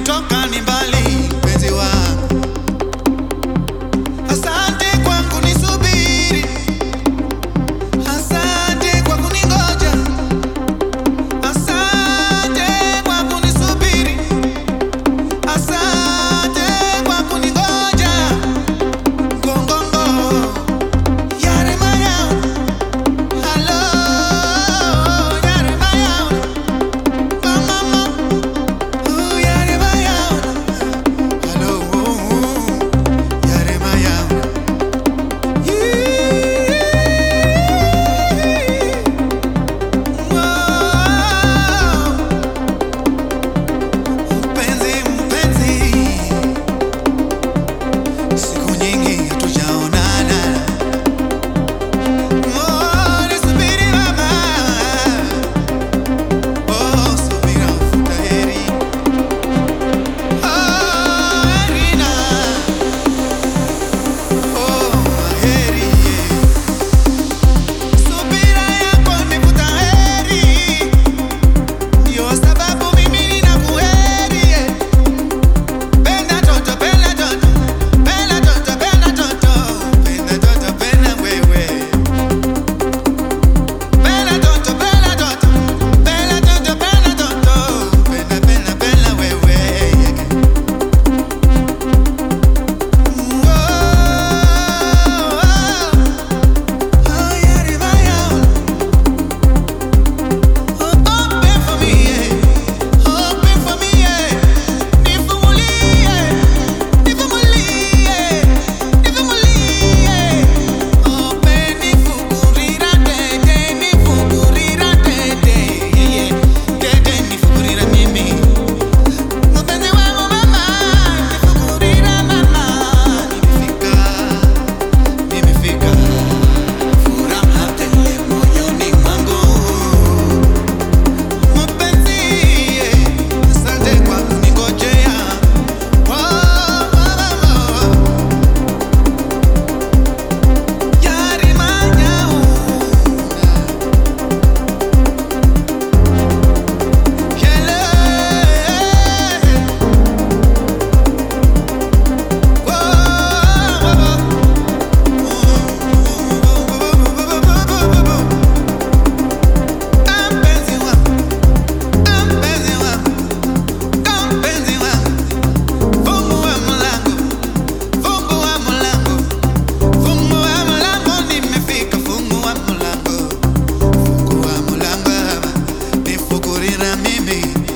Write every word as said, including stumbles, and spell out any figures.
ulikotoka ni mbali, mpenzi wangu. Asante kwa kunisubiri, asante kwa kuningoja, asante kwa kunisubiri, asante kwa kuningoja. Gongongo yare maya, hello yare maya, mama ooh yare maya, hello yare maya. Mpenzi, mpenzi, siku nyingi hatujaonana. Oh, nisubiri mama, oh subira futa heri, oh Rina, oh heri, subira yako nifuta heri, ndio sababu mimi ninakuheri. Penda toto, penda toto, penda toto, penda toto, penda toto, penda wewe. Penda toto, penda toto, penda toto, penda toto, penda penda penda wewe. Oh yare maya, open for me, open for me, nifungulie, nifungulie, nifungulie, open nifungurira tete, nifungurira tete, tete nifungurira mimi, mpenzi wangu mama, nifungurira mama, nimefika, nimefika, furaha tele moyoni mwangu. Mpenzi, asante kwa kuningojea. Oh, oh, oh. Yare maya, hello. Mpenzi wangu, mpenzi wangu, mpenzi wangu, fungua mlango, fungua mlango, fungua mlango, nimefika, fungua mlango, fungua mlango, nifungulie mimi.